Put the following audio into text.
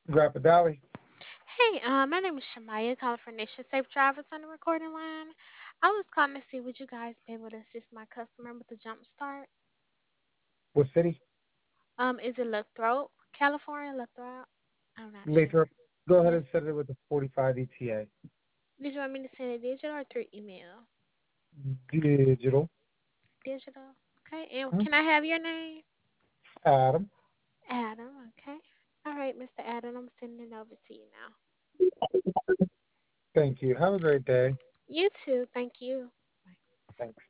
Grappa Dolly. Hey, my name is Shamaya, calling for Nation Safe Drivers on the recording line. I was calling to see would you guys be able to assist my customer with the jump start? What city? Is it Lathrop, California? Lathrop? I'm not sure. Lathrop. Go ahead Yes. and set it with the 45 ETA. Did you want me to send it digital or through email? Digital. Digital. Okay. And Hmm? can I have your name? Adam. Adam. Okay. All right, Mr. Adam, I'm sending it over to you now. Thank you. Have a great day. You too. Thank you. Thanks.